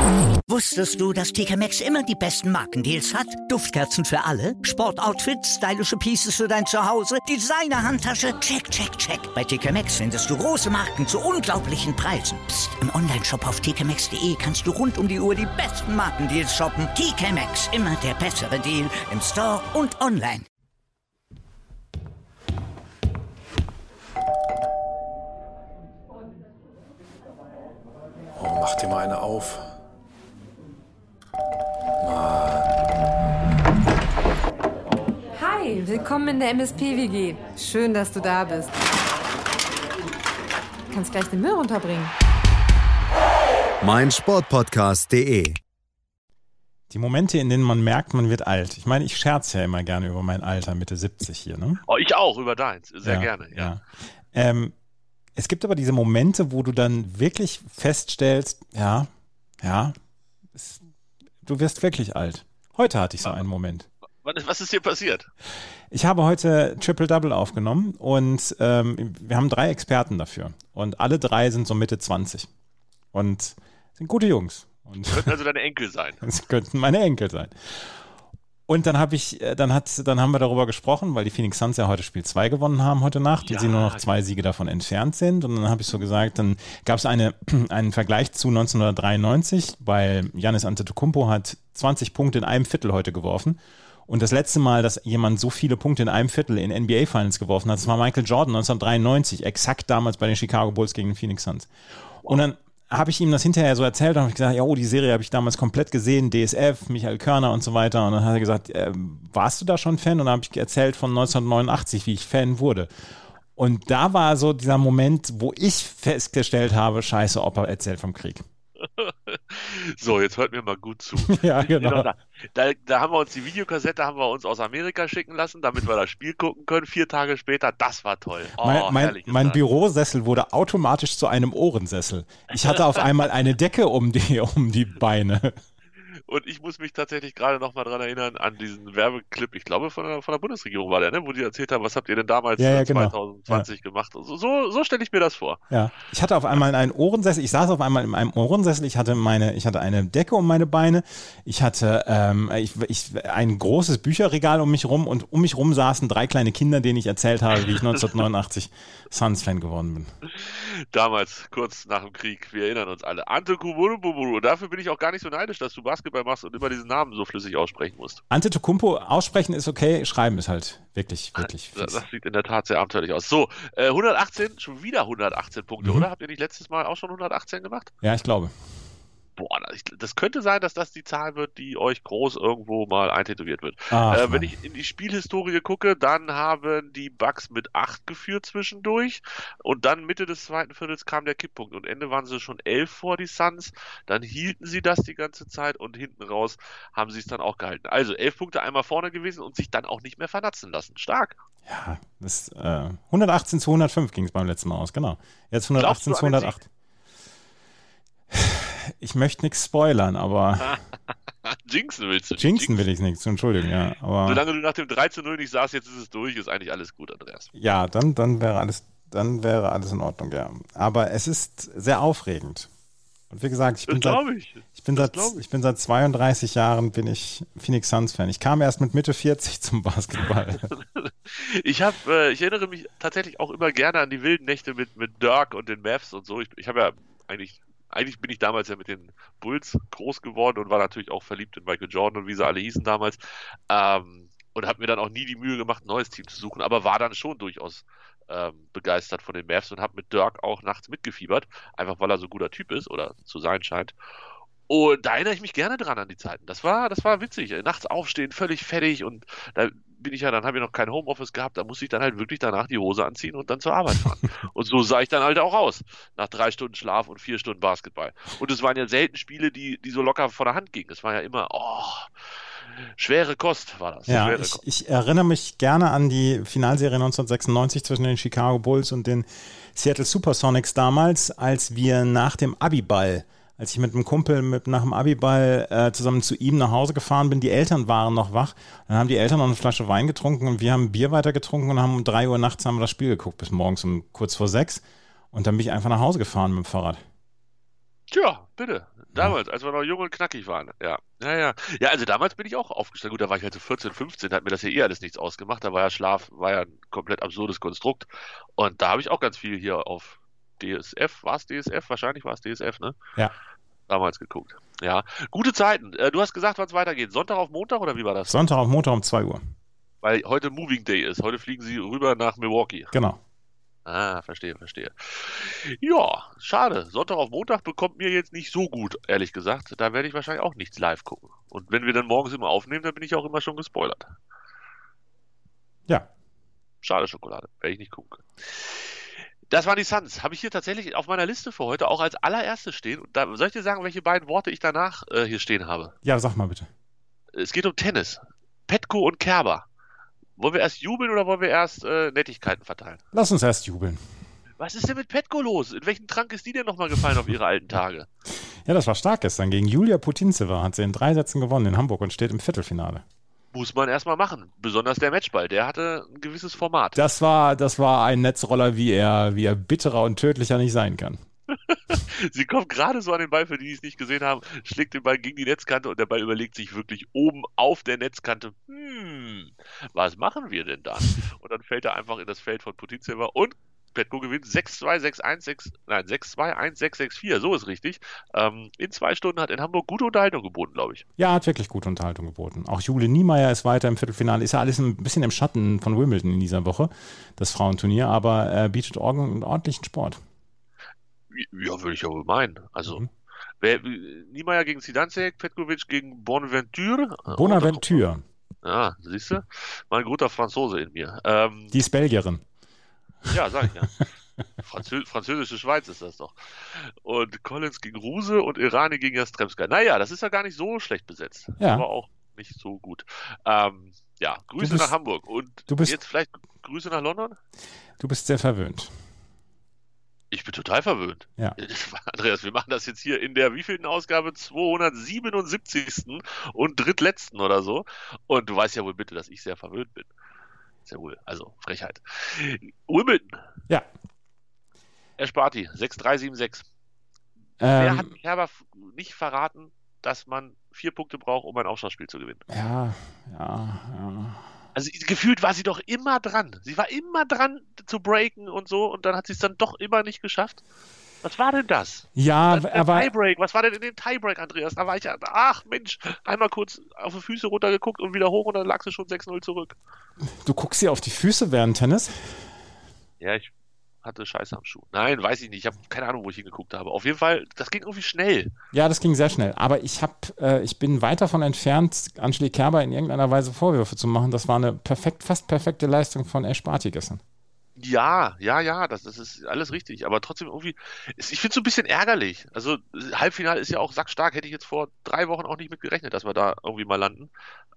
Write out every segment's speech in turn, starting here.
Wusstest du, dass TK Maxx immer die besten Markendeals hat? Duftkerzen für alle, Sportoutfits, stylische Pieces für dein Zuhause, Designer-Handtasche, check, check, check. Bei TK Maxx findest du große Marken zu unglaublichen Preisen. Psst. Im Onlineshop auf tkmaxx.de kannst du rund um die Uhr die besten Markendeals shoppen. TK Maxx, immer der bessere Deal im Store und online. Oh, mach dir mal eine auf. Hi, willkommen in der MSP-WG. Schön, dass du da bist. Du kannst gleich den Müll runterbringen. meinsportpodcast.de. Die Momente, in denen man merkt, man wird alt. Ich meine, ich scherze ja immer gerne über mein Alter, Mitte 70 hier, ne? Oh, ich auch, über deins. Sehr gerne, ja. Es gibt aber diese Momente, wo du dann wirklich feststellst, du wirst wirklich alt. Heute hatte ich so einen Moment. Was ist hier passiert? Ich habe heute Triple-Double aufgenommen und wir haben 3 Experten dafür. Und alle 3 sind so Mitte 20 und sind gute Jungs. Und könnten also deine Enkel sein. Das könnten meine Enkel sein. Und dann haben wir darüber gesprochen, weil die Phoenix Suns ja heute Spiel 2 gewonnen haben heute Nacht und sie nur noch 2 Siege davon entfernt sind. Und dann habe ich so gesagt, dann gab es einen Vergleich zu 1993, weil Giannis Antetokounmpo hat 20 Punkte in einem Viertel heute geworfen. Und das letzte Mal, dass jemand so viele Punkte in einem Viertel in NBA Finals geworfen hat, das war Michael Jordan 1993, exakt damals bei den Chicago Bulls gegen den Phoenix Suns. Und dann habe ich ihm das hinterher so erzählt und habe gesagt, die Serie habe ich damals komplett gesehen, DSF, Michael Körner und so weiter. Und dann hat er gesagt, warst du da schon Fan? Und dann habe ich erzählt von 1989, wie ich Fan wurde. Und da war so dieser Moment, wo ich festgestellt habe, scheiße, Opa erzählt vom Krieg. So, jetzt hört mir mal gut zu. Ja, genau. Da haben wir uns die Videokassette aus Amerika schicken lassen, damit wir das Spiel gucken können. 4 Tage später, das war toll. Oh, mein Bürosessel wurde automatisch zu einem Ohrensessel. Ich hatte auf einmal eine Decke um die Beine. Und ich muss mich tatsächlich gerade noch mal dran erinnern an diesen Werbeclip, ich glaube von der Bundesregierung war der, ne? Wo die erzählt haben, was habt ihr denn damals 2020 gemacht? So stelle ich mir das vor. Ja, ich hatte auf einmal einen Ohrensessel, ich saß auf einmal in einem Ohrensessel, ich hatte eine Decke um meine Beine, ich hatte ein großes Bücherregal um mich rum und um mich rum saßen 3 kleine Kinder, denen ich erzählt habe, wie ich 1989 Suns-Fan geworden bin. Damals, kurz nach dem Krieg, wir erinnern uns alle. Antetokounmpo, dafür bin ich auch gar nicht so neidisch, dass du Basketball machst und immer diesen Namen so flüssig aussprechen musst. Antetokounmpo aussprechen ist okay, schreiben ist halt wirklich fies. Das sieht in der Tat sehr abenteuerlich aus. So, 118, schon wieder 118 Punkte, oder? Habt ihr nicht letztes Mal auch schon 118 gemacht? Ja, ich glaube. Boah, das könnte sein, dass das die Zahl wird, die euch groß irgendwo mal eintätowiert wird. Wenn ich in die Spielhistorie gucke, dann haben die Bucks mit 8 geführt zwischendurch und dann Mitte des zweiten Viertels kam der Kipppunkt und Ende waren sie schon 11 vor die Suns, dann hielten sie das die ganze Zeit und hinten raus haben sie es dann auch gehalten. Also 11 Punkte einmal vorne gewesen und sich dann auch nicht mehr vernatzen lassen. Stark. Ja, 118 zu 105 ging es beim letzten Mal aus, genau. Jetzt 118 zu 108. Ich möchte nichts spoilern, aber Jinxen willst du nicht. Jinxen will ich nichts, Entschuldigung, ja. Aber solange du nach dem 3:0 nicht sagst, jetzt ist es durch, ist eigentlich alles gut, Andreas. Ja, dann wäre alles in Ordnung, ja. Aber es ist sehr aufregend. Und wie gesagt, ich bin seit 32 Jahren bin ich Phoenix Suns-Fan. Ich kam erst mit Mitte 40 zum Basketball. Ich erinnere mich tatsächlich auch immer gerne an die wilden Nächte mit Dirk und den Mavs und so. Ich habe ja eigentlich bin ich damals ja mit den Bulls groß geworden und war natürlich auch verliebt in Michael Jordan und wie sie alle hießen damals. Und habe mir dann auch nie die Mühe gemacht, ein neues Team zu suchen, aber war dann schon durchaus begeistert von den Mavs und habe mit Dirk auch nachts mitgefiebert, einfach weil er so ein guter Typ ist oder zu sein scheint. Und da erinnere ich mich gerne dran an die Zeiten. Das war witzig. Nachts aufstehen, völlig fertig und da dann habe ich noch kein Homeoffice gehabt, da musste ich dann halt wirklich danach die Hose anziehen und dann zur Arbeit fahren. Und so sah ich dann halt auch aus. Nach 3 Stunden Schlaf und 4 Stunden Basketball. Und es waren ja selten Spiele, die so locker vor der Hand gingen. Es war ja immer, schwere Kost war das. Ja, ich erinnere mich gerne an die Finalserie 1996 zwischen den Chicago Bulls und den Seattle Supersonics damals, als wir nach dem Abiball, als ich mit einem Kumpel nach dem Abiball zusammen zu ihm nach Hause gefahren bin, die Eltern waren noch wach, dann haben die Eltern noch eine Flasche Wein getrunken und wir haben Bier weiter getrunken und haben um 3 Uhr nachts haben wir das Spiel geguckt, bis morgens um kurz vor 6 und dann bin ich einfach nach Hause gefahren mit dem Fahrrad. Tja, bitte. Damals, als wir noch jung und knackig waren. Ja. Ja, also damals bin ich auch aufgestanden. Gut, da war ich halt so 14, 15, da hat mir das ja eh alles nichts ausgemacht. Da war ja Schlaf, war ja ein komplett absurdes Konstrukt. Und da habe ich auch ganz viel hier auf DSF. War es DSF? Wahrscheinlich war es DSF, ne? Ja. Damals geguckt. Ja. Gute Zeiten. Du hast gesagt, wann es weitergeht. Sonntag auf Montag oder wie war das? Sonntag auf Montag um 2 Uhr. Weil heute Moving Day ist. Heute fliegen sie rüber nach Milwaukee. Genau. Ah, verstehe. Ja, schade. Sonntag auf Montag bekommt mir jetzt nicht so gut, ehrlich gesagt. Da werde ich wahrscheinlich auch nichts live gucken. Und wenn wir dann morgens immer aufnehmen, dann bin ich auch immer schon gespoilert. Ja. Schade Schokolade. Werde ich nicht gucken können. Das waren die Suns. Habe ich hier tatsächlich auf meiner Liste für heute auch als allererstes stehen. Und da soll ich dir sagen, welche beiden Worte ich danach hier stehen habe? Ja, sag mal bitte. Es geht um Tennis. Petko und Kerber. Wollen wir erst jubeln oder wollen wir erst Nettigkeiten verteilen? Lass uns erst jubeln. Was ist denn mit Petko los? In welchen Trank ist die denn nochmal gefallen auf ihre alten Tage? Ja, das war stark gestern. Gegen Julia Putintseva hat sie in 3 Sätzen gewonnen in Hamburg und steht im Viertelfinale. Muss man erstmal machen. Besonders der Matchball. Der hatte ein gewisses Format. Das war ein Netzroller, wie er bitterer und tödlicher nicht sein kann. Sie kommt gerade so an den Ball, für die es nicht gesehen haben, schlägt den Ball gegen die Netzkante und der Ball überlegt sich wirklich oben auf der Netzkante, was machen wir denn da? Und dann fällt er einfach in das Feld von Putintseva und Petko gewinnt 6-2, 6-1, 6-2, 1, 6, 6-4, so ist richtig. In 2 Stunden hat in Hamburg gute Unterhaltung geboten, glaube ich. Ja, hat wirklich gute Unterhaltung geboten. Auch Jule Niemeyer ist weiter im Viertelfinale. Ist ja alles ein bisschen im Schatten von Wimbledon in dieser Woche, das Frauenturnier, aber bietet einen ordentlichen Sport. Ja, würde ich ja wohl meinen. Also, Niemeyer gegen Zidansek, Petkovic gegen Bonaventure. Bonaventure. Ja, siehst du? Mein guter Franzose in mir. Die ist Belgierin. Ja, sag ich ja. Französische Schweiz ist das doch. Und Collins gegen Ruse und Irani gegen Jastremska. Naja, das ist ja gar nicht so schlecht besetzt. Ja. Aber auch nicht so gut. Ja, Grüße nach Hamburg. Und jetzt vielleicht Grüße nach London? Du bist sehr verwöhnt. Ich bin total verwöhnt. Ja. Andreas, wir machen das jetzt hier in der wievielten Ausgabe? 277. und drittletzten oder so. Und du weißt ja wohl bitte, dass ich sehr verwöhnt bin. Sehr wohl. Also, Frechheit. Wimbledon. Ja. Esparti, 6-3-7-6. Wer hat Kerber nicht verraten, dass man 4 Punkte braucht, um ein Aufschlagspiel zu gewinnen? Ja. Also gefühlt war sie doch immer dran. Sie war immer dran zu breaken und so und dann hat sie es dann doch immer nicht geschafft. Was war denn das? Ja, aber... Tiebreak. Was war denn in dem Tiebreak, Andreas? Da war ich ja, ach Mensch, einmal kurz auf die Füße runtergeguckt und wieder hoch und dann lag sie schon 6-0 zurück. Du guckst dir auf die Füße während Tennis? Ja, ich hatte Scheiße am Schuh. Nein, weiß ich nicht. Ich habe keine Ahnung, wo ich hingeguckt habe. Auf jeden Fall, das ging irgendwie schnell. Ja, das ging sehr schnell. Aber ich bin weit davon entfernt, Angelique Kerber in irgendeiner Weise Vorwürfe zu machen. Das war eine fast perfekte Leistung von Esparti gestern. Ja, das ist alles richtig. Aber trotzdem irgendwie, ich finde es so ein bisschen ärgerlich. Also Halbfinale ist ja auch sackstark. Hätte ich jetzt vor 3 Wochen auch nicht mit gerechnet, dass wir da irgendwie mal landen.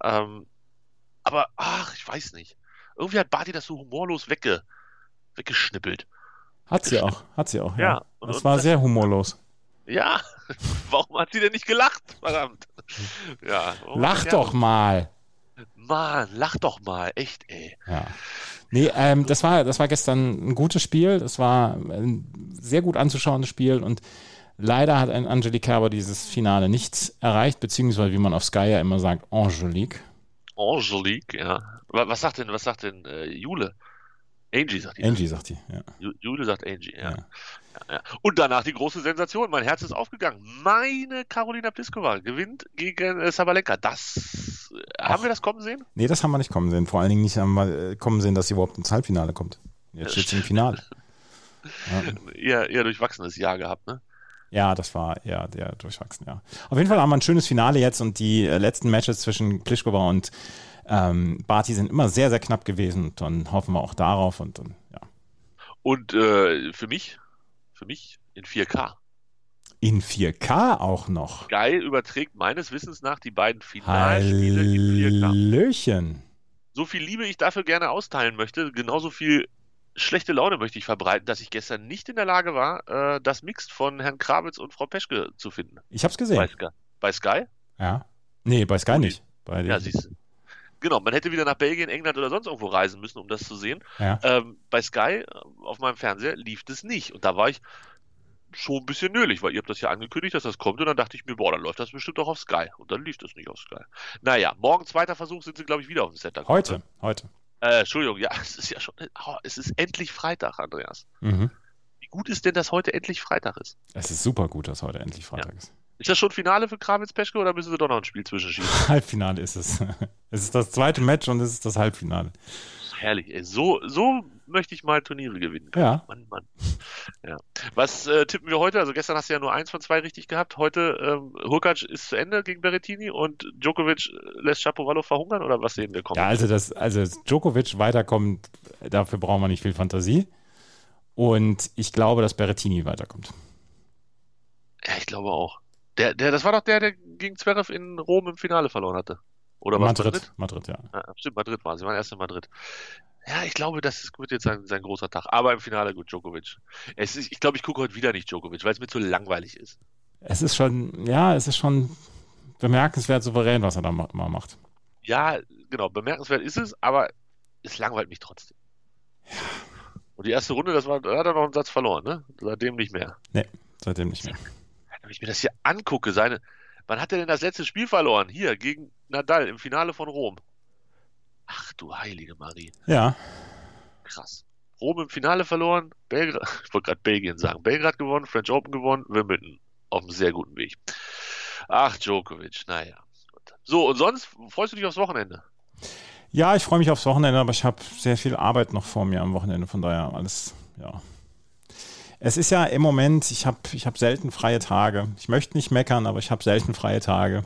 Aber, ich weiß nicht. Irgendwie hat Barty das so humorlos weggeschnippelt. Hat sie auch, ja. Und das war sehr humorlos. Ja, warum hat sie denn nicht gelacht? Verdammt. Ja, lach doch mal. Mann, lach doch mal. Echt, ey. Ja. Nee, das war gestern ein gutes Spiel. Das war ein sehr gut anzuschauendes Spiel und leider hat ein Angelique Kerber dieses Finale nicht erreicht, beziehungsweise wie man auf Sky ja immer sagt, Angelique, ja. Was sagt denn Jule? Angie sagt die. Angie sagt die, ja. Jule sagt Angie, ja. Und danach die große Sensation. Mein Herz ist aufgegangen. Meine Karolina Pliskova gewinnt gegen Sabalenka. Haben wir das kommen sehen? Nee, das haben wir nicht kommen sehen. Vor allen Dingen nicht haben wir kommen sehen, dass sie überhaupt ins Halbfinale kommt. Jetzt steht sie im Finale. Ja. Eher durchwachsenes Jahr gehabt, ne? Ja, das war eher durchwachsen, ja. Auf jeden Fall haben wir ein schönes Finale jetzt und die letzten Matches zwischen Pliskova und Barty sind immer sehr, sehr knapp gewesen und dann hoffen wir auch darauf und ja. Und für mich in 4K. In 4K auch noch? Sky überträgt meines Wissens nach die beiden Finalspiele in 4K. Hallöchen. So viel Liebe ich dafür gerne austeilen möchte, genauso viel schlechte Laune möchte ich verbreiten, dass ich gestern nicht in der Lage war, das Mixed von Herrn Krawitz und Frau Peschke zu finden. Ich hab's gesehen. Bei Sky? Ja. Nee, bei Sky nicht. Ja, siehst du. Genau, man hätte wieder nach Belgien, England oder sonst irgendwo reisen müssen, um das zu sehen. Ja. Bei Sky auf meinem Fernseher lief das nicht. Und da war ich schon ein bisschen nölig, weil ihr habt das ja angekündigt, dass das kommt und dann dachte ich mir, boah, dann läuft das bestimmt auch auf Sky. Und dann lief das nicht auf Sky. Naja, morgen zweiter Versuch sind sie, glaube ich, wieder auf dem Center. Heute. Entschuldigung, ja, es ist ja schon, es ist endlich Freitag, Andreas. Wie gut ist denn, dass heute endlich Freitag ist? Es ist super gut, dass heute endlich Freitag ist. Ist das schon Finale für Krawitz-Peschke oder müssen sie doch noch ein Spiel zwischenschieben? Halbfinale ist es. Es ist das zweite Match und es ist das Halbfinale. Herrlich, ey. So möchte ich mal Turniere gewinnen können. Ja. Mann. Ja. Was tippen wir heute? Also gestern hast du ja nur 1 von 2 richtig gehabt. Heute Hurkacz ist zu Ende gegen Berrettini und Djokovic lässt Shapovalov verhungern oder was sehen wir kommen? Ja, also Djokovic weiterkommt, dafür brauchen wir nicht viel Fantasie. Und ich glaube, dass Berrettini weiterkommt. Ja, ich glaube auch. Das war doch der gegen Zverev in Rom im Finale verloren hatte. Oder was? Madrid, ja. Stimmt, Madrid war. Sie waren erst in Madrid. Ja, ich glaube, das wird jetzt sein großer Tag. Aber im Finale gut, Djokovic. Ich glaube, ich gucke heute wieder nicht Djokovic, weil es mir zu langweilig ist. Es ist schon bemerkenswert souverän, was er da mal macht. Ja, genau, bemerkenswert ist es, aber es langweilt mich trotzdem. Ja. Und die erste Runde, da hat er noch einen Satz verloren, ne? Seitdem nicht mehr. Nee, seitdem nicht mehr. Wenn ich mir das hier angucke, wann hat er denn das letzte Spiel verloren? Hier, gegen Nadal im Finale von Rom. Ach du heilige Marie. Ja. Krass. Rom im Finale verloren, Belgrad, ich wollte gerade Belgien sagen, Belgrad gewonnen, French Open gewonnen, Wimbledon auf einem sehr guten Weg. Ach, Djokovic, naja. So, und sonst freust du dich aufs Wochenende? Ja, ich freue mich aufs Wochenende, aber ich habe sehr viel Arbeit noch vor mir am Wochenende, von daher alles, ja. Es ist ja im Moment, ich hab selten freie Tage. Ich möchte nicht meckern, aber ich habe selten freie Tage.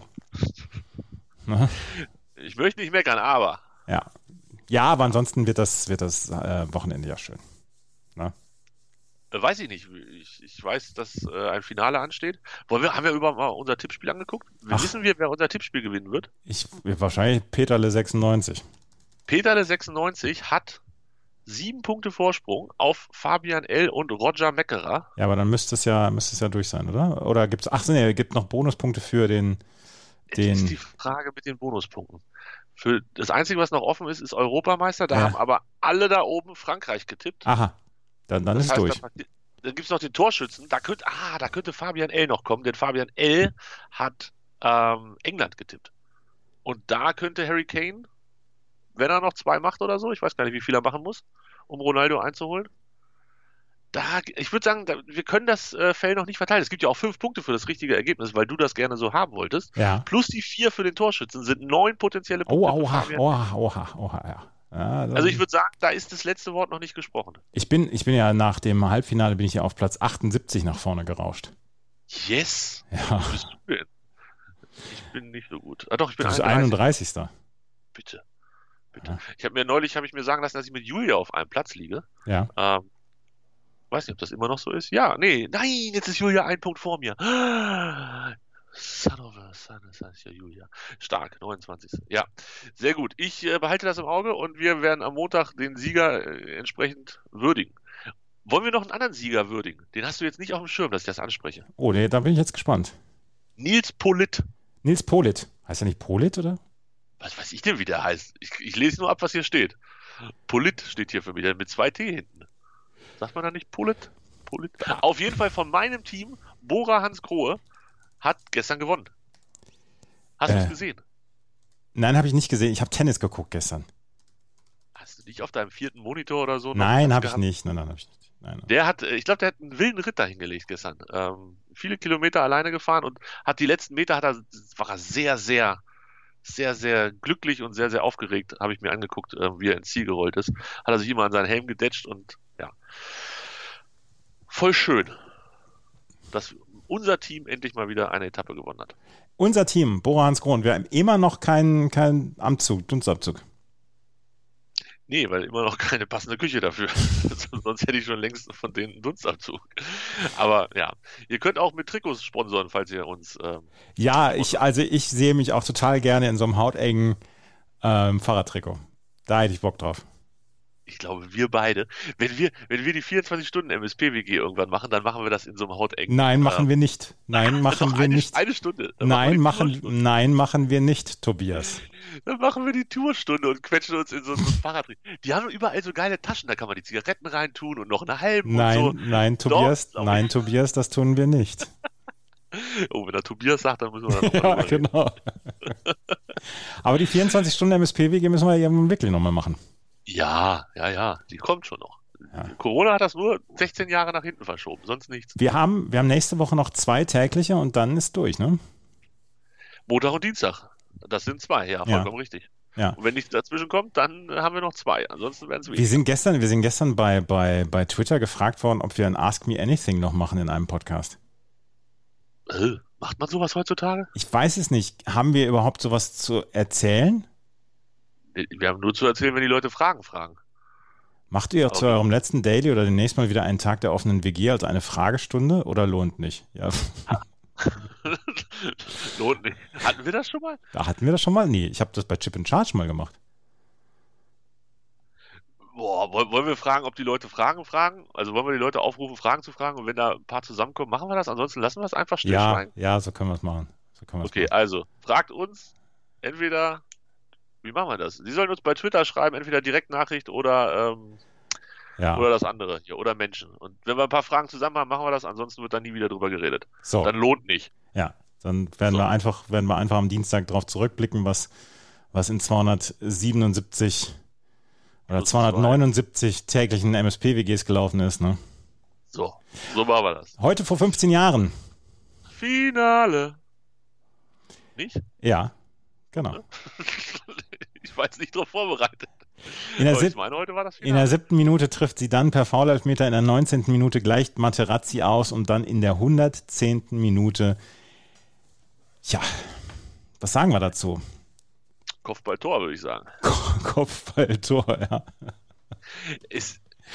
Ne? Ich möchte nicht meckern, aber. Ja, aber ansonsten wird das Wochenende ja schön. Ne? Weiß ich nicht. Ich weiß, dass ein Finale ansteht. Haben wir überhaupt mal unser Tippspiel angeguckt? Wissen wir, wer unser Tippspiel gewinnen wird? Wahrscheinlich Peterle 96. Peterle 96 hat 7 Punkte Vorsprung auf Fabian L. und Roger Meckerer. Ja, aber dann müsste es ja durch sein, oder? Oder gibt es, gibt noch Bonuspunkte für den. Jetzt ist die Frage mit den Bonuspunkten. Für das Einzige, was noch offen ist Europameister. Da haben aber alle da oben Frankreich getippt. Aha, dann ist es durch. Dann gibt es noch den Torschützen. Da könnte Fabian L. noch kommen, denn Fabian L. hat England getippt. Und da könnte Harry Kane, wenn er noch 2 macht oder so, ich weiß gar nicht, wie viel er machen muss, um Ronaldo einzuholen. Ich würde sagen, wir können das Feld noch nicht verteilen. Es gibt ja auch 5 Punkte für das richtige Ergebnis, weil du das gerne so haben wolltest. Ja. Plus die 4 für den Torschützen sind 9 potenzielle Punkte. Oha, ja. Also ich würde sagen, da ist das letzte Wort noch nicht gesprochen. Ich bin ja nach dem Halbfinale bin ich ja auf Platz 78 nach vorne gerauscht. Yes! Ja. Wo bist du denn? Ich bin nicht so gut. Doch, ich bin 31. Bitte. Ja. Ich habe mir sagen lassen, dass ich mit Julia auf einem Platz liege. Ja. Weiß nicht, ob das immer noch so ist. Ja, nein, jetzt ist Julia 1 Punkt vor mir. Son of a son, das heißt ja Julia. Stark, 29. Ja, sehr gut. Ich behalte das im Auge und wir werden am Montag den Sieger entsprechend würdigen. Wollen wir noch einen anderen Sieger würdigen? Den hast du jetzt nicht auf dem Schirm, dass ich das anspreche. Oh, nee, da bin ich jetzt gespannt. Nils Politt. Nils Politt. Heißt er nicht Politt, oder? Was weiß ich denn, wie der heißt? Ich lese nur ab, was hier steht. Politt steht hier für mich, mit 2 T hinten. Sagt man da nicht Politt? Auf jeden Fall von meinem Team, Bora Hansgrohe, hat gestern gewonnen. Hast du es gesehen? Nein, habe ich nicht gesehen. Ich habe Tennis geguckt gestern. Hast du nicht auf deinem 4. Monitor oder so? Nein, habe ich nicht. Nein, habe ich nicht. Nein. Ich glaube, der hat einen wilden Ritt dahin gelegt gestern. Viele Kilometer alleine gefahren und hat die letzten Meter, war er sehr, sehr, sehr, sehr glücklich und sehr, sehr aufgeregt, habe ich mir angeguckt, wie er ins Ziel gerollt ist. Hat er sich immer an seinen Helm gedetscht und ja. Voll schön, dass unser Team endlich mal wieder eine Etappe gewonnen hat. Unser Team, Bora Hansgrohe, wir haben immer noch keinen Dunstabzug. Nee, weil immer noch keine passende Küche dafür. Sonst hätte ich schon längst von denen einen Dunstabzug. Aber ja, ihr könnt auch mit Trikots sponsoren, falls ihr uns... ich sehe mich auch total gerne in so einem hautengen Fahrradtrikot. Da hätte ich Bock drauf. Ich glaube, wir beide, wenn wir die 24-Stunden-MSP-WG irgendwann machen, dann machen wir das in so einem hautengen. Nein, machen wir nicht. Nein, machen wir nicht. Eine Stunde. Nein, machen wir nicht, Tobias. Dann machen wir die Tourstunde und quetschen uns in so ein Fahrrad. Die haben überall so geile Taschen, da kann man die Zigaretten reintun und noch eine halbe und so. Nein, Tobias, das tun wir nicht. Oh, wenn der Tobias sagt, dann müssen wir da nochmal Ja, genau. Aber die 24-Stunden-MSP-WG müssen wir ja wirklich nochmal machen. Ja, die kommt schon noch. Ja. Corona hat das nur 16 Jahre nach hinten verschoben, sonst nichts. Wir haben nächste Woche noch 2 tägliche und dann ist durch, ne? Montag und Dienstag. Das sind 2, ja, vollkommen richtig. Ja. Und wenn nichts dazwischen kommt, dann haben wir noch 2. Ansonsten werden es weniger. Wir sind gestern bei Twitter gefragt worden, ob wir ein Ask Me Anything noch machen in einem Podcast. Macht man sowas heutzutage? Ich weiß es nicht. Haben wir überhaupt sowas zu erzählen? Wir haben nur zu erzählen, wenn die Leute Fragen fragen. Macht ihr zu eurem letzten Daily oder demnächst mal wieder einen Tag der offenen WG als eine Fragestunde oder lohnt nicht? Ja. Lohnt nicht. Hatten wir das schon mal? Hatten wir das schon mal? Nee, ich habe das bei Chip and Charge mal gemacht. Boah, wollen wir fragen, ob die Leute Fragen fragen? Also wollen wir die Leute aufrufen, Fragen zu fragen? Und wenn da ein paar zusammenkommen, machen wir das? Ansonsten lassen wir es einfach stillschweigen. Ja, so können wir es machen. Okay, also fragt uns entweder, wie machen wir das? Sie sollen uns bei Twitter schreiben, entweder Direktnachricht oder das andere hier, oder Menschen. Und wenn wir ein paar Fragen zusammen haben, machen wir das, ansonsten wird da nie wieder drüber geredet. So. Dann lohnt nicht. Ja, dann werden wir einfach am Dienstag darauf zurückblicken, was in 277 oder 279 täglichen MSP-WGs gelaufen ist, ne? So machen wir das. Heute vor 15 Jahren. Finale. Nicht? Ja, genau. Ich war jetzt nicht drauf vorbereitet. In der, heute war das Finale. In der 7. Minute trifft sie dann per Foul-Elfmeter, in der 19. Minute gleicht Materazzi aus und dann in der 110. Minute, was sagen wir dazu? Kopfballtor, würde ich sagen. Kopfballtor, ja. Es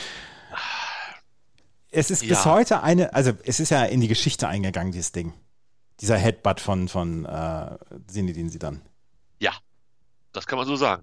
ist bis heute es ist ja in die Geschichte eingegangen, dieses Ding. Dieser Headbutt von Zinedine Zidane. Ja, das kann man so sagen.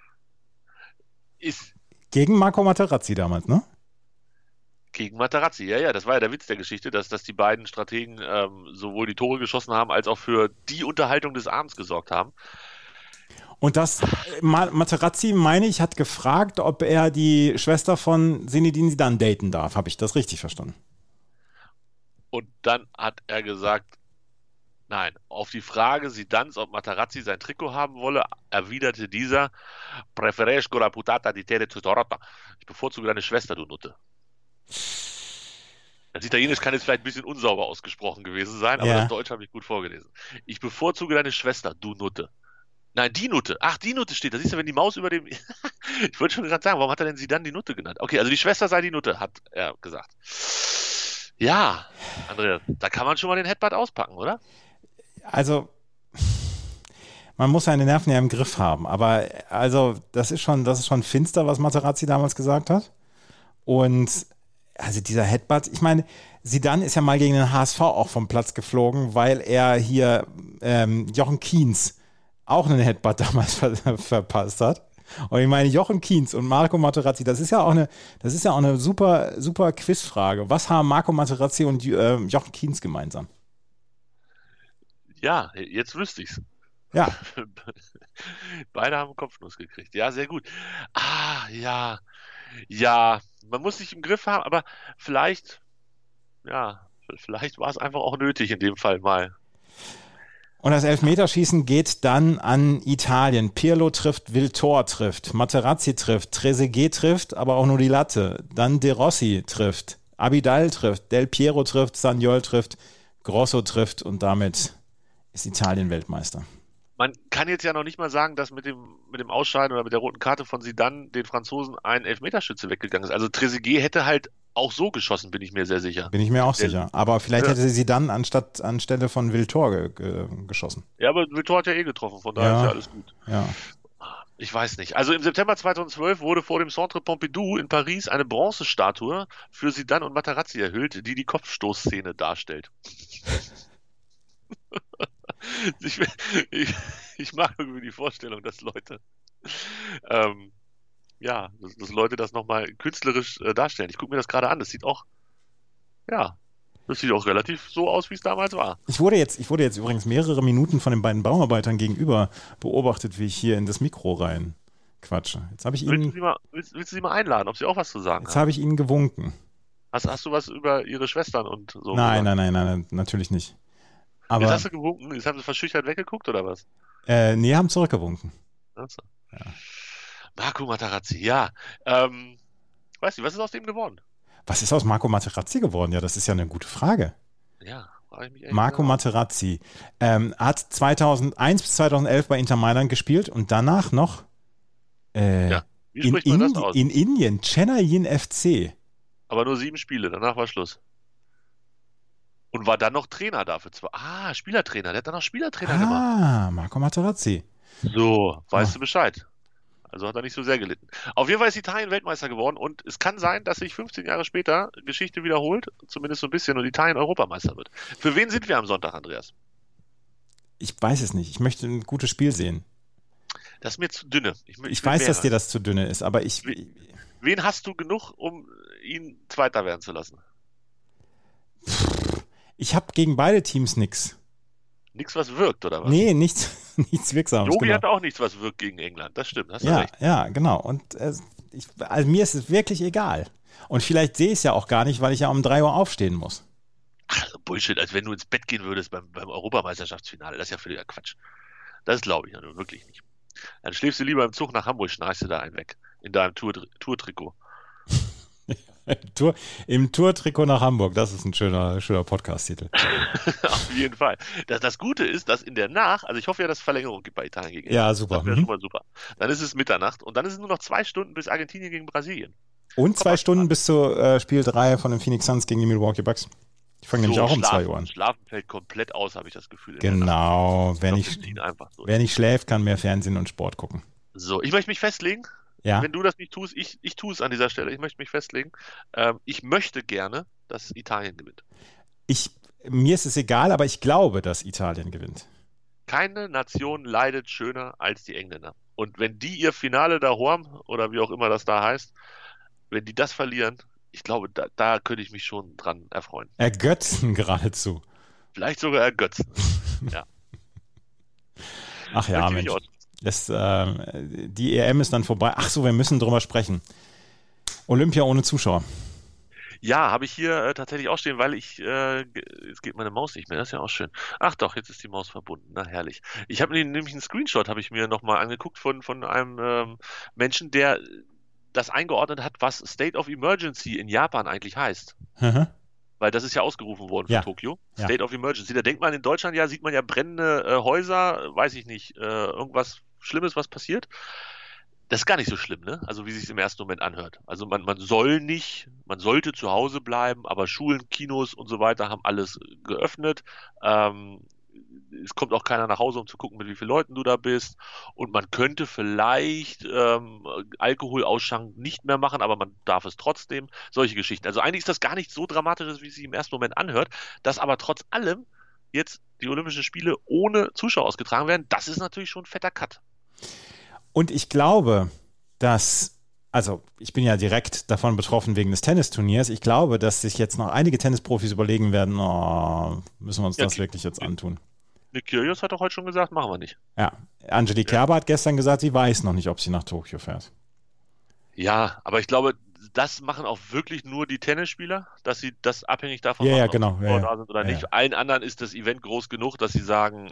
Gegen Marco Materazzi damals, ne? Gegen Materazzi, ja, das war ja der Witz der Geschichte, dass die beiden Strategen sowohl die Tore geschossen haben, als auch für die Unterhaltung des Abends gesorgt haben. Und Materazzi, meine ich, hat gefragt, ob er die Schwester von Zinedine Zidane daten darf. Habe ich das richtig verstanden? Und dann hat er gesagt, nein. Auf die Frage Zidanes, ob Materazzi sein Trikot haben wolle, erwiderte dieser, preferisco la putata di te tutorota. Ich bevorzuge deine Schwester, du Nutte. Das Italienisch kann jetzt vielleicht ein bisschen unsauber ausgesprochen gewesen sein, aber das Deutsch habe ich gut vorgelesen. Ich bevorzuge deine Schwester, du Nutte. Nein, die Nutte. Ach, die Nutte steht. Das ist ja, wenn die Maus über dem... Ich wollte schon gerade sagen, warum hat er denn sie dann die Nutte genannt? Okay, also die Schwester sei die Nutte, hat er gesagt. Ja, Andreas, da kann man schon mal den Headbutt auspacken, oder? Also, man muss seine Nerven ja im Griff haben. Aber also, das ist schon finster, was Materazzi damals gesagt hat. Und also dieser Headbutt, ich meine, Zidane ist ja mal gegen den HSV auch vom Platz geflogen, weil er hier Jochen Kienz auch einen Headbutt damals verpasst hat. Und ich meine, Jochen Kienz und Marco Materazzi, das ist ja auch eine super, super Quizfrage. Was haben Marco Materazzi und Jochen Kienz gemeinsam? Ja, jetzt wüsste ich's. Ja. Beide haben Kopfnuss gekriegt. Ja, sehr gut. Ja. Ja, man muss sich im Griff haben, aber vielleicht war es einfach auch nötig in dem Fall mal. Und das Elfmeterschießen geht dann an Italien. Pirlo trifft, Viltor trifft, Materazzi trifft, Trezeguet trifft, aber auch nur die Latte. Dann De Rossi trifft, Abidal trifft, Del Piero trifft, Sagnol trifft, Grosso trifft und damit ist Italien Weltmeister. Man kann jetzt ja noch nicht mal sagen, dass mit dem Ausscheiden oder mit der roten Karte von Zidane den Franzosen ein Elfmeterschütze weggegangen ist. Also Trezeguet hätte halt auch so geschossen, bin ich mir sehr sicher. Bin ich mir auch sicher. Aber vielleicht hätte sie dann anstelle von Viltor geschossen. Ja, aber Viltor hat ja getroffen, von daher ist ja alles gut. Ja. Ich weiß nicht. Also im September 2012 wurde vor dem Centre Pompidou in Paris eine Bronzestatue für Zidane und Materazzi erhöht, die Kopfstoßszene darstellt. Ich mag irgendwie die Vorstellung, dass Leute dass Leute das nochmal künstlerisch darstellen. Ich gucke mir das gerade an, das sieht auch relativ so aus, wie es damals war. Ich wurde jetzt übrigens mehrere Minuten von den beiden Bauarbeitern gegenüber beobachtet, wie ich hier in das Mikro rein quatsche. Jetzt habe ich Willst du sie mal einladen, ob sie auch was zu sagen Jetzt haben? habe ich ihnen gewunken. Hast du was über ihre Schwestern und so Nein, gesagt? natürlich nicht. Jetzt Aber hast du gewunken, jetzt haben sie verschüchtert weggeguckt, oder was? nee, haben zurückgewunken. Achso. Ja. Marco Materazzi, ja. Weißt du, was ist aus dem geworden? Was ist aus Marco Materazzi geworden? Ja, das ist ja eine gute Frage. Ja, frage ich mich echt. Marco Materazzi hat 2001 bis 2011 bei Inter Mailand gespielt und danach noch Wie spricht man das aus? in Indien, Chennaiyin FC. Aber nur 7 Spiele, danach war Schluss. Und war dann noch Trainer dafür. Spielertrainer. Der hat dann noch Spielertrainer gemacht. Marco Materazzi. So, weißt du Bescheid. Also hat er nicht so sehr gelitten. Auf jeden Fall ist Italien Weltmeister geworden und es kann sein, dass sich 15 Jahre später Geschichte wiederholt, zumindest so ein bisschen, und Italien Europameister wird. Für wen sind wir am Sonntag, Andreas? Ich weiß es nicht. Ich möchte ein gutes Spiel sehen. Das ist mir zu dünne. Ich weiß, dass dir das zu dünne ist, aber Wen hast du genug, um ihn Zweiter werden zu lassen? Ich habe gegen beide Teams nichts. Nichts, was wirkt, oder was? Nee, nichts Wirksames. Jogi genau. hatte auch nichts, was wirkt gegen England. Das stimmt, hast du Ja, recht. ja, genau. Und also mir ist es wirklich egal. Und vielleicht sehe ich es ja auch gar nicht, weil ich ja um 3 Uhr aufstehen muss. Ach, Bullshit, als wenn du ins Bett gehen würdest beim Europameisterschaftsfinale. Das ist ja völliger Quatsch. Das glaube ich also wirklich nicht. Dann schläfst du lieber im Zug nach Hamburg, schnarchst du da einen weg. In deinem Tour-Trikot. Im Tour-Trikot nach Hamburg. Das ist ein schöner Podcast-Titel. Auf jeden Fall. Das Gute ist, dass in der also ich hoffe ja, dass es Verlängerung gibt bei Italien gegen Ja, England. super. Das wäre schon mal super. Dann ist es Mitternacht und dann ist es nur noch 2 Stunden bis Argentinien gegen Brasilien. Und 2 Stunden bis zu Spiel 3 von den Phoenix Suns gegen die Milwaukee Bucks. Ich fange nämlich auch um 2 Uhr an. Schlafen fällt komplett aus, habe ich das Gefühl. Genau. Wer Wer nicht schläft, kann mehr Fernsehen und Sport gucken. So, ich möchte mich festlegen. Ja. Wenn du das nicht tust, ich tue es an dieser Stelle. Ich möchte mich festlegen. Ich möchte gerne, dass Italien gewinnt. Mir ist es egal, aber ich glaube, dass Italien gewinnt. Keine Nation leidet schöner als die Engländer. Und wenn die ihr Finale da haben, oder wie auch immer das da heißt, wenn die das verlieren, ich glaube, da könnte ich mich schon dran erfreuen. Ergötzen geradezu. Vielleicht sogar ergötzen. Ja. Ach ja, Mensch. Die EM ist dann vorbei. Ach so, wir müssen drüber sprechen. Olympia ohne Zuschauer. Ja, habe ich hier tatsächlich auch stehen, weil jetzt geht meine Maus nicht mehr, das ist ja auch schön. Ach doch, jetzt ist die Maus verbunden, na herrlich. Ich habe nämlich einen Screenshot, habe ich mir nochmal angeguckt von einem Menschen, der das eingeordnet hat, was State of Emergency in Japan eigentlich heißt. Mhm. Weil das ist ja ausgerufen worden für Tokio. Ja. State of Emergency. Da denkt man in Deutschland sieht man ja brennende Häuser, weiß ich nicht, irgendwas Schlimmes, was passiert. Das ist gar nicht so schlimm, ne? Also wie es sich im ersten Moment anhört. Also man sollte zu Hause bleiben, aber Schulen, Kinos und so weiter haben alles geöffnet. Es kommt auch keiner nach Hause, um zu gucken, mit wie vielen Leuten du da bist. Und man könnte vielleicht Alkohol ausschanken nicht mehr machen, aber man darf es trotzdem. Solche Geschichten. Also eigentlich ist das gar nicht so dramatisch, wie es sich im ersten Moment anhört. Dass aber trotz allem jetzt die Olympischen Spiele ohne Zuschauer ausgetragen werden, das ist natürlich schon ein fetter Cut. Und ich glaube, ich bin ja direkt davon betroffen wegen des Tennisturniers. Ich glaube, dass sich jetzt noch einige Tennisprofis überlegen werden, müssen wir uns das wirklich jetzt antun. Nick Kyrgios hat doch heute schon gesagt, machen wir nicht. Ja, Angelique Kerber hat gestern gesagt, sie weiß noch nicht, ob sie nach Tokio fährt. Ja, aber ich glaube, das machen auch wirklich nur die Tennisspieler, dass sie das abhängig davon machen, genau. ob sie da sind oder nicht. Ja. Allen anderen ist das Event groß genug, dass sie sagen,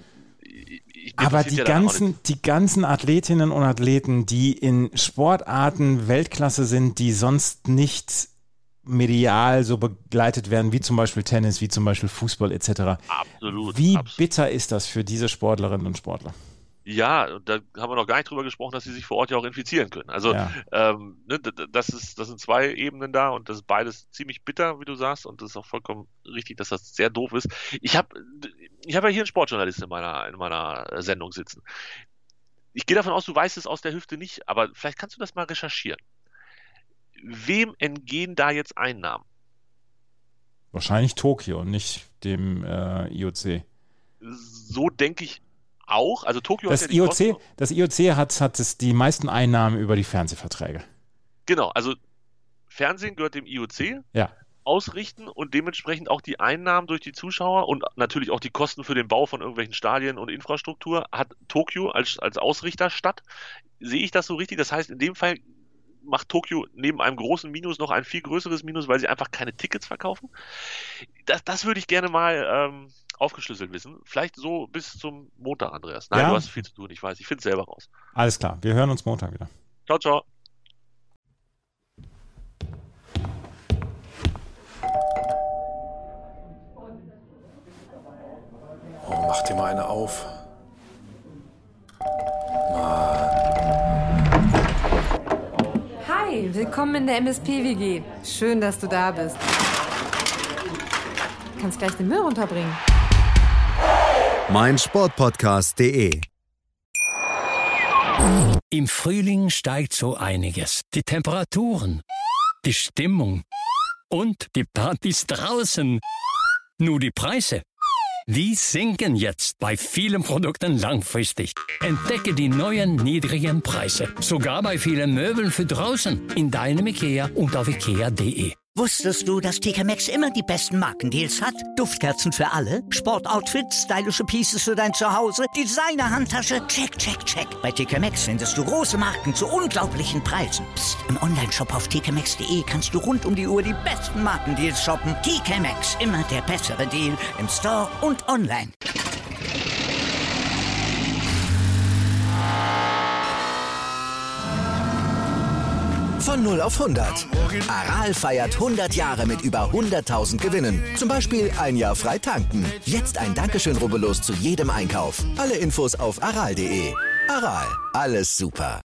aber die ganzen Athletinnen und Athleten, die in Sportarten Weltklasse sind, die sonst nicht medial so begleitet werden, wie zum Beispiel Tennis, wie zum Beispiel Fußball etc. Absolut. Wie bitter ist das für diese Sportlerinnen und Sportler? Ja, da haben wir noch gar nicht drüber gesprochen, dass sie sich vor Ort ja auch infizieren können. Also das sind 2 Ebenen da und das ist beides ziemlich bitter, wie du sagst, und das ist auch vollkommen richtig, dass das sehr doof ist. Ich hab ja hier einen Sportjournalisten in meiner Sendung sitzen. Ich gehe davon aus, du weißt es aus der Hüfte nicht, aber vielleicht kannst du das mal recherchieren. Wem entgehen da jetzt Einnahmen? Wahrscheinlich Tokio und nicht dem IOC. So denke ich auch. Also Tokio das hat ja das IOC hat die meisten Einnahmen über die Fernsehverträge. Genau, also Fernsehen gehört dem IOC. Ja. Ausrichten und dementsprechend auch die Einnahmen durch die Zuschauer und natürlich auch die Kosten für den Bau von irgendwelchen Stadien und Infrastruktur hat Tokio als Ausrichterstadt. Sehe ich das so richtig? Das heißt, in dem Fall macht Tokio neben einem großen Minus noch ein viel größeres Minus, weil sie einfach keine Tickets verkaufen. Das würde ich gerne mal aufgeschlüsselt wissen. Vielleicht so bis zum Montag, Andreas. Nein, du hast viel zu tun, ich weiß. Ich finde es selber raus. Alles klar, wir hören uns Montag wieder. Ciao, ciao. Oh, mach dir mal eine auf. Hi, willkommen in der MSP-WG. Schön, dass du da bist. Du kannst gleich den Müll runterbringen. meinsportpodcast.de. Im Frühling steigt so einiges. Die Temperaturen, die Stimmung und die Partys draußen. Nur die Preise, die sinken jetzt bei vielen Produkten langfristig. Entdecke die neuen niedrigen Preise. Sogar bei vielen Möbeln für draußen. In deinem IKEA und auf ikea.de. Wusstest du, dass TK Maxx immer die besten Markendeals hat? Duftkerzen für alle, Sportoutfits, stylische Pieces für dein Zuhause, Designer-Handtasche, check, check, check. Bei TK Maxx findest du große Marken zu unglaublichen Preisen. Psst. Im Onlineshop auf tkmaxx.de kannst du rund um die Uhr die besten Markendeals shoppen. TK Maxx, immer der bessere Deal im Store und online. Von 0 auf 100. Aral feiert 100 Jahre mit über 100.000 Gewinnen. Zum Beispiel ein Jahr frei tanken. Jetzt ein Dankeschön, rubbellos zu jedem Einkauf. Alle Infos auf aral.de. Aral, alles super.